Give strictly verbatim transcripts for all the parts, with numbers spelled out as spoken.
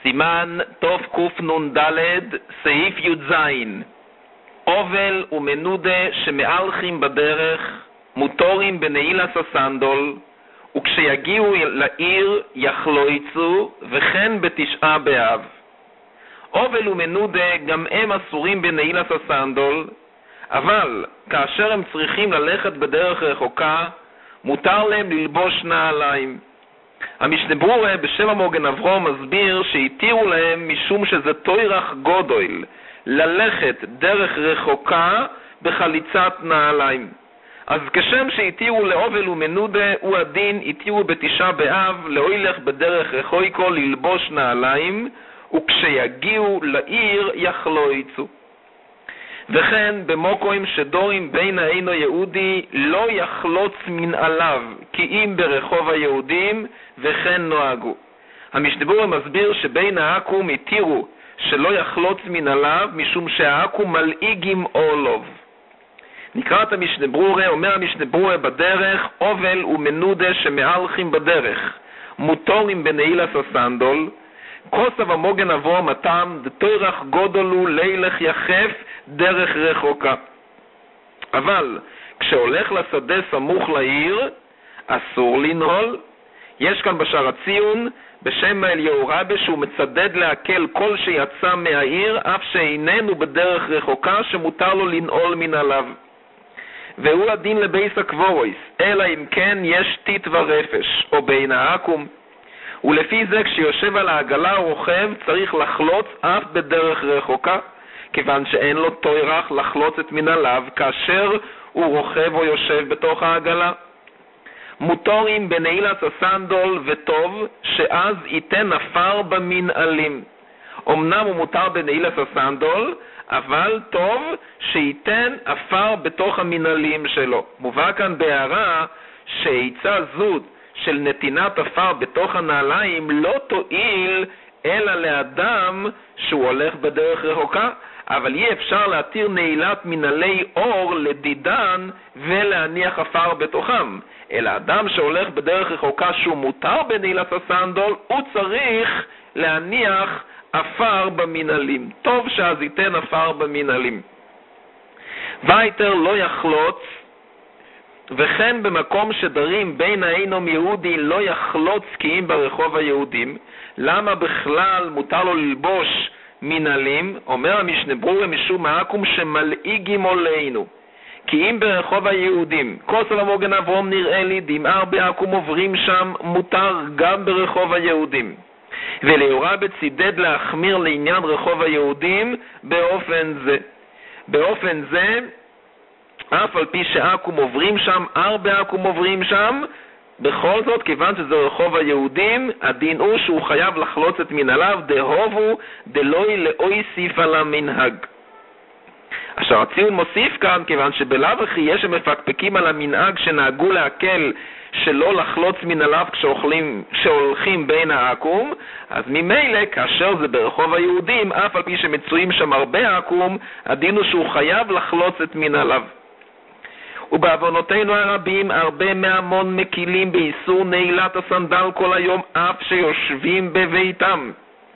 סימן תוף קוף נון דלת, סעיף י"ז. אובל ומנודה שמהלכים בדרך, מותורים בנעילת הסנדול, וכשיגיעו לעיר יחלויצו, וכן בתשעה באב. אובל ומנודה גם הם אסורים בנעילת הסנדול, אבל כאשר הם צריכים ללכת בדרך רחוקה, מותר להם ללבוש נעליים. המשנה ברורה בשם המוגן אברום מסביר שהתירו להם משום שזה תוירח גודל ללכת דרך רחוקה בחליצת נעליים. אז כשם שהתירו לאובל ומנודה הוא הדין התירו בתשעה באב להוילך בדרך רחוקו ללבוש נעליים, וכשיגיעו לעיר יחלויצו. וכן במוקוים שדורים בין האינו יהודי לא יחלוץ מנעליו כי אם ברחוב היהודים, וכן נוהגו. המשנה ברורה מסביר שבין העקום התירו שלא יחלוץ מנעליו משום שהעקום מלעיגים אורלוב. נקרא את המשנה ברורה, אומר המשנה ברורה בדרך אובל ומנודה שמהלכים בדרך, מותורים בנעילת הסנדול, כוסב המוגן אברום התם דתוירח גודלו לילך יחף דרך רחוקה. אבל כשהולך לשדה סמוך לעיר אסור לנהול. יש כאן בשער הציון בשם אליהו רבי שהוא מצדד להקל כל שיצא מהעיר אף שאיננו בדרך רחוקה שמותר לו לנעול מנעליו, והוא הדין לבייס הקבורויס, אלא אם כן יש טיט ורפש או בין העקום. ולפי זה כשיושב על העגלה או רוכב צריך לחלוץ אף בדרך רחוקה, כיוון שאין לו תוירח לחלוץ את מנעליו כאשר הוא רוכב או יושב בתוך העגלה. מותורים בנעילת הסנדול וטוב שאז ייתן אפר במנעלים. אמנם הוא מותר בנעילת הסנדול, אבל טוב שייתן אפר בתוך המנעלים שלו. מובא כאן בהערה שעיצה זו של נתינת אפר בתוך הנעליים לא תועיל אלא לאדם שהוא הולך בדרך רחוקה, אבל אי אפשר להתיר נעילת מנעלי אור לדידן ולהניח אפר בתוכם, אלא אדם שהולך בדרך רחוקה שהוא מותר בנעילת הסנדול הוא צריך להניח אפר במנעלים. טוב שאז ייתן אפר במנעלים. וייטר לא יחלוץ, וכן במקום שדרים בין האינום יהודי לא יחלוץ כי אם ברחוב היהודים. למה בכלל מותר לו ללבוש מנעלים? אומר המשנה ברורה משום העקום שמלעיגים עולנו כי אם ברחוב היהודים. כוסל המוגן אברום נראה לי דמער בעקום עוברים שם מותר גם ברחוב היהודים, וליאורה בצידד להחמיר לעניין רחוב היהודים באופן זה. באופן זה אף על פי שעקום עוברים שם, ארבע עקום עוברים שם, בכל זאת, כיוון שזה רחוב היהודים, הדין הוא שהוא חייב לחלוץ את מנעליו, דהובו דלוי לאוי סיף על המנהג. אשר הציון מוסיף כאן, כיוון שבלאו הכי יש שמפקפקים על המנהג שנהגו להקל שלא לחלוץ מנעליו כשהולכים, כשהולכים בין העקום, אז ממילא כאשר זה ברחוב היהודים, אף על פי שמצויים שם הרבה עקום, הדין הוא שהוא חייב לחלוץ את מנעליו. ובעוונותינו הרבים הרבה מהמון מקילים באיסור נעילת הסנדל כל היום אף שיושבים בביתם,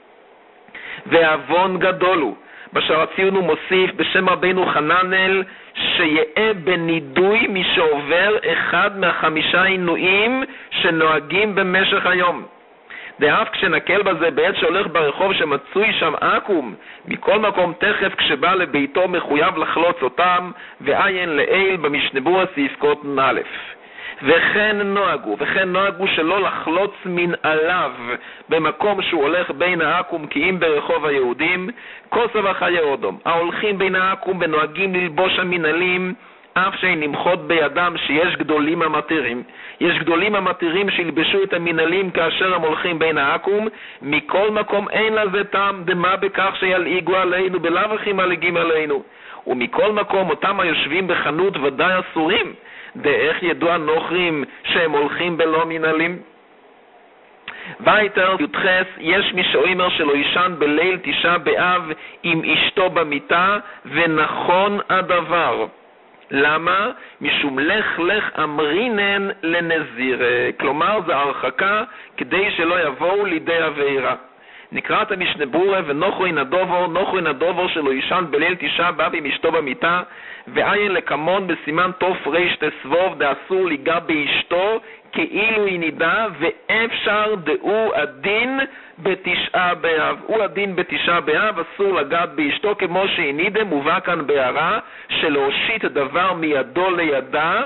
ועוון גדול הוא. בשער הציון הוא מוסיף בשם רבינו חננאל שיהיה בנידוי מי שעובר אחד מהחמישה עינויים שנוהגים במשך היום. דאף כשנקל בזה בעת שהולך ברחוב שמצוי שם עקום, מכל מקום תכף כשבא לביתו מחויב לחלוץ אותם, ועיין לעיל במשנה ברורה סעיף קוטן א'. וכן נוהגו, וכן נוהגו שלא לחלוץ מנעליו במקום שהוא הולך בין העקום כי אם ברחוב היהודים. כוסב החיי אודום, ההולכים בין העקום ונוהגים ללבוש המנעלים, אף שאין למחות בידם שיש גדולים המתירים. יש גדולים המתירים שילבשו את המנעלים כאשר הם הולכים בין העקום, מכל מקום אין לזה טעם דמה בכך שילעיגו עלינו, בלאו הכי מלעיגים עלינו. ומכל מקום אותם היושבים בחנות ודאי אסורים, דאיך ידוע נוכרים שהם הולכים בלא מנעלים. וייטר יותחס, יש מי שאומר שלא ישן בליל תשעה באב עם אשתו במיטה, ונכון הדבר. למה? משום לך לך אמרינן לנזיר, כלומר זה הרחקה כדי שלא יבואו לידי עבירה. נקראת המשנה ברורה, ונוחו אין הדובור, נוחו אין הדובור שלו ישן בליל תשעה באב עם אשתו במיטה, ועין לקמון בסימן תוף ריש תסבוב, דאסור ליגע באשתו, כאילו היא נידה, ואפשר דאו הדין בתשעה באב. הוא הדין בתשעה באב, אסור לגעת באשתו, כמו שהיא נידה, מובא כאן בהערה, שלהושיט דבר מידו לידה,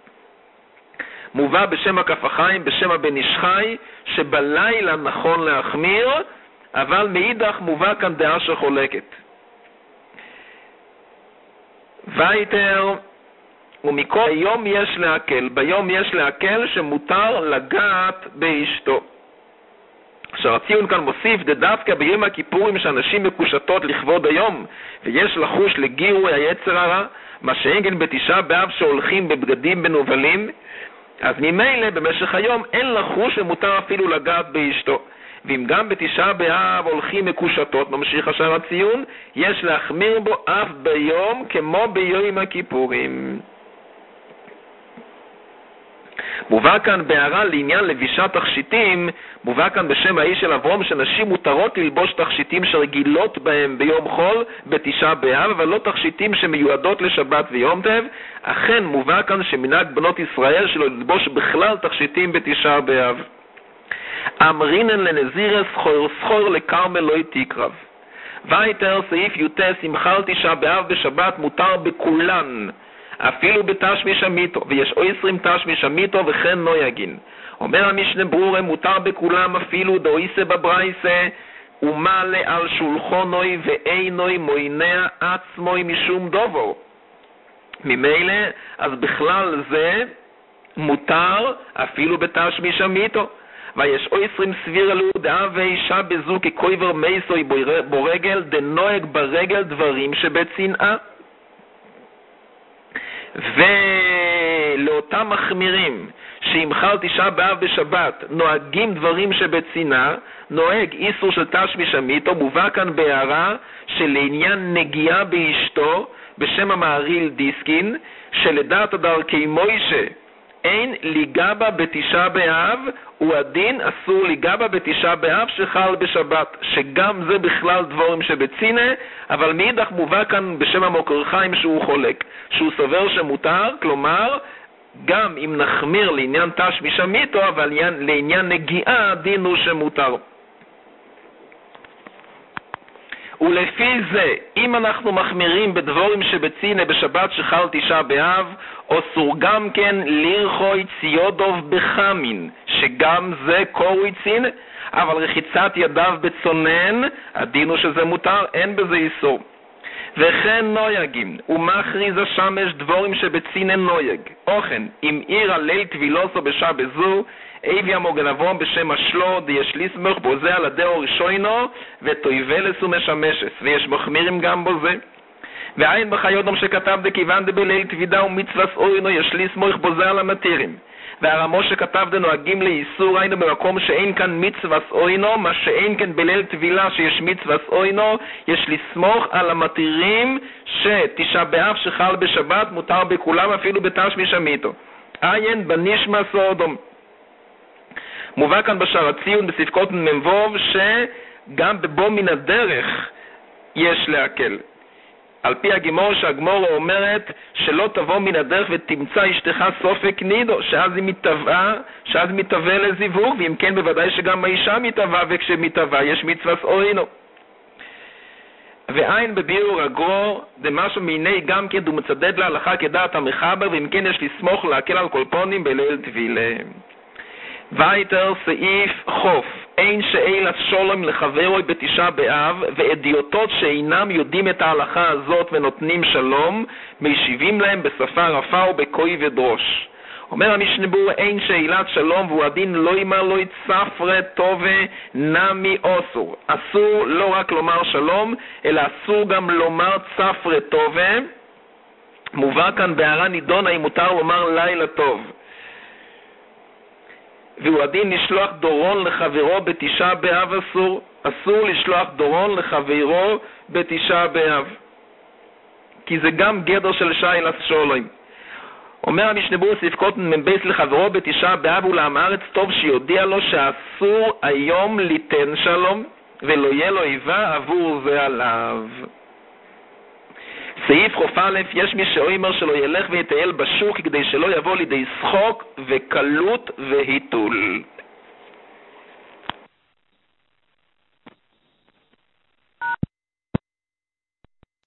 מובא בשם הכף החיים, בשם הבן איש חי, שבלילה נכון להחמיר, אבל מאידך מובא כאן דעה שחולקת. וייטר, ומכל היום יש להקל, ביום יש להקל שמותר לגעת באשתו. אשר הציון כאן מוסיף, דווקא ביום הכיפורים שאנשים מקושטות לכבוד היום, ויש לחוש לגירוי היצר הרע, מה שאין כן בתשעה באב שהולכים בבגדים בנובלים, אז ממילא במשך היום אין לחוש ומותר אפילו לגעת באשתו. ואם גם בתשעה באב הולכים מקושטות, ממשיך השאר הציון, יש להחמיר בו אף ביום כמו ביום הכיפורים. מובא כאן בהערה לעניין לבישת תכשיטים, מובא כאן בשם האיש של אברום שנשים מותרות ללבוש תכשיטים שרגילות בהם ביום חול בתשעה באב, אבל לא תכשיטים שמיועדות לשבת ויום טוב. אכן מובא כאן שמנהג בנות ישראל שלא ללבוש בכלל תכשיטים בתשעה באב. אמרינן לנזירס סחור סחור לקרמל לא תקרב. וייטר סעיף יוטס, אם חל תשעה באב בשבת מותר בכולן, אפילו בתשמיש המיתו, ויש או עשרים תשמיש המיתו וכן לא יגין. אומר המשנה ברורה, מותר בכולם אפילו דאויסה בברייסה, ומעלה על שולחונוי ואינוי מוינע עצמוי משום דובו. ממילא, אז בכלל זה מותר אפילו בתשמיש המיתו. ויש או עשרים סביר אלו דעה ואישה בזו כקויבר מייסוי בורגל, דנוהג ברגל דברים שבצנעה. ולאותם מחמירים שאם חל תשעה באב בשבת נוהגים דברים שבצנעה, נוהג איסור של תשמיש המיתו. מובא כאן בהערה שלעניין נגיעה באשתו בשם המעריל דיסקין, שלדעת הדרכי מוישה אין ליגע בה בתשעה באב, הוא הדין אסור ליגע בה בתשעה באב שחל בשבת, שגם זה בכלל דבורים שבצינה, אבל מאידך מובא כאן בשם המוקר חיים שהוא חולק, שהוא סובר שמותר, כלומר גם אם נחמיר לעניין תשמיש המיתו, אבל לעניין נגיעה הדין הוא שמותר. ולפי זה, אם אנחנו מחמירים בדבורים שבצינה בשבת שחל תשעה באב, אסור גם כן לרחוי ציודוב בחמין, שגם זה קורוי צין, אבל רחיצת ידיו בצונן, הדין הוא שזה מותר, אין בזה איסור. וכן נויגים, ומכריז השמש דבורים שבצינה נויג. אוכן, אם עיר הליל טבילוסו בשעה בזו, אבי המוגן אברום בשם השלו, דיש ליסמך בו זה על הדאו ראשוינו, ותויבלס ומשמשס, ויש מחמירים גם בו זה. ועין בחיודום שכתב דכיוון דבליל תבידה ומצווס אוינו, יש ליסמך בו זה על המתירים. והרמו שכתב דנוהגים לאיסור, היינו במקום שאין כאן מצווס אוינו, מה שאין כאן בליל תבילה שיש מצווס אוינו, יש לסמוך על המתירים שתשעה באב שחל בשבת מותר בכולם אפילו בתשמיש המיתו. עין בנשמע סודום. מובא כאן בשער הציון בספקות ממבוב שגם בבוא מן הדרך יש להקל. על פי הגמור שהגמור אומרת שלא תבוא מן הדרך ותמצא אשתך סופק נידו, שאז היא מתאבעה, שאז היא מתאבעה לזיווג, ואם כן בוודאי שגם האישה מתאבעה, וכשמתאבעה יש מצווס אוינו. ועין בביאור הגרו, דמשהו מיני גם כן דו מצדד להלכה כדעת המחבר, ואם כן יש לסמוך להקל על קולפונים בליל תבילה. וייטר סעיף חוף, אין שאלת שולם לחברוי בתשעה באב, ואדיוטות שאינם יודעים את ההלכה הזאת ונותנים שלום, משיבים להם בשפה רפה ובקוי ודרוש. אומר המשנה ברורה, אין שאלת שלום, והוא הדין לא ימר לא יצפרה טובה נמי אוסור. אסור לא רק לומר שלום, אלא אסור גם לומר צפרה טובה. מובא כאן בהערה נידונה אם מותר לומר לילה טוב. והוא הדין לשלוח דורון לחברו בתשעה באב אסור. אסור לשלוח דורון לחברו בתשעה באב, כי זה גם גדר של שאלת שולם. אומר המשנה ברורה ספקות מבייס לחברו בתשעה באב ולעם הארץ טוב שיודיע לו שאסור היום ליתן שלום, ולא יהיה לו איבה עבור זה עליו. סעיף חוף א', יש מי שאומר שלא ילך ויטייל בשוק כדי שלא יבוא לידי שחוק וקלות והיתול.